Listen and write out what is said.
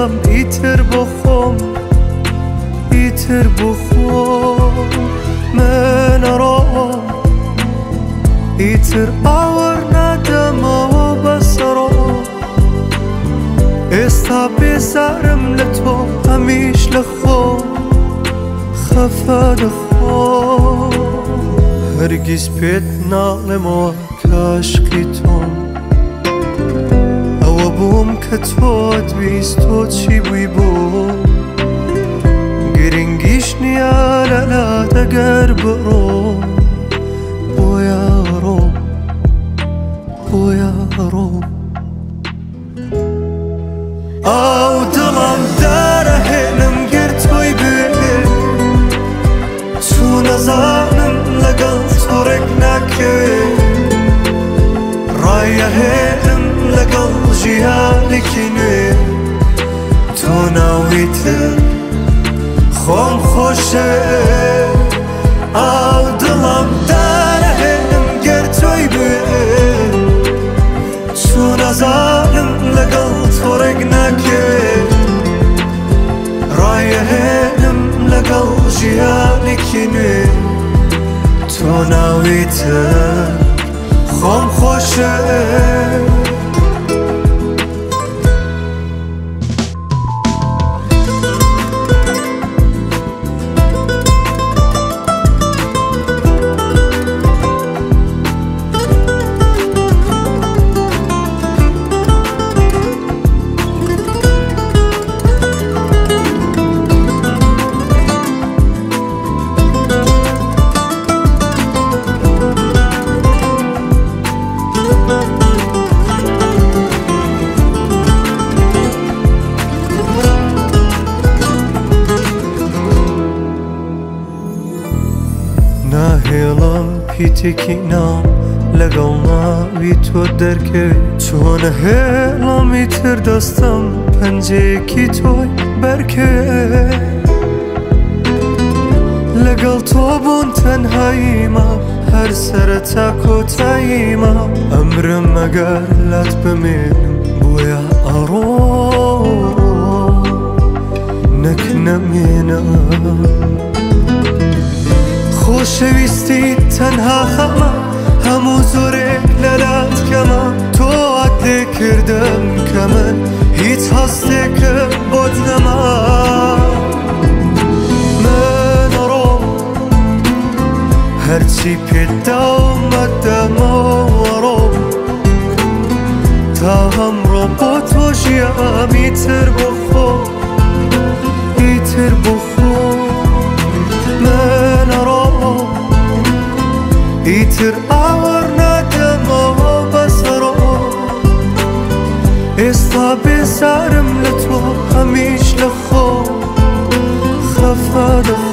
دلم ئیتر بخۆم من ئەڕۆم ئیتر ئاوەڕ نادەمەوە بەسەڕۆ ئێستا بێزارم لە تۆ هەمیش لە خۆم خەفە دەخۆم هەرگیز پێت ناڵێمەوە کە عاشقی تۆم ئەوە بووم کە تۆت ویست تۆ چی بووی بۆ گرنگیش نییە لەلات ئەگەر بڕۆم بۆیە ڕۆم ئاو دڵم دارەهێنم گەر تۆی بێ چوو نەزانم لەگەڵ تۆ ڕێک ناکەوێت ڕایەهێنم لەگەڵ ژیانێکی نوێ تۆ ناویتر خۆم خۆشە ئاو دڵم دارەهێنم گەر تۆی بێ چوو نەزانم لەگەڵ تۆ ڕێک ناکەوێت ڕایەهێنم لەگەڵ ژیانێکی نوێ تۆ ناویتر خۆم خۆشە ناهێڵم پیتێکی نام لەگەڵ ناوی تۆ دەرکەوێت چۆنە هێڵم ئیتر دەستم پەنجەیەکی تۆی بەرکەوێت لەگەڵ تۆ بوون تەنهاییمە هەر سەرەتا کۆتاییمە ئەمرم ئەگەر لات بمێنم بۆیە ئەڕۆم نەک نەمێنم خۆشەویستی تەنها خەمە هەموو زۆرێک لەلات کەمە تۆ ئات لێ کردم کە من هیچ هەستێکم بۆت نەما من ئەڕۆم هەرچی پێدا ومەدەمەوە ڕۆم تا هەمڕۆ بۆ تۆ ژیام ئیتر بخۆم من ئەڕۆم ئیتر ئاوەڕ نادەمەوە بەسەڕۆ ئێستا بێزارم لە تۆ هەمیش لە خۆم خەفە دەخۆم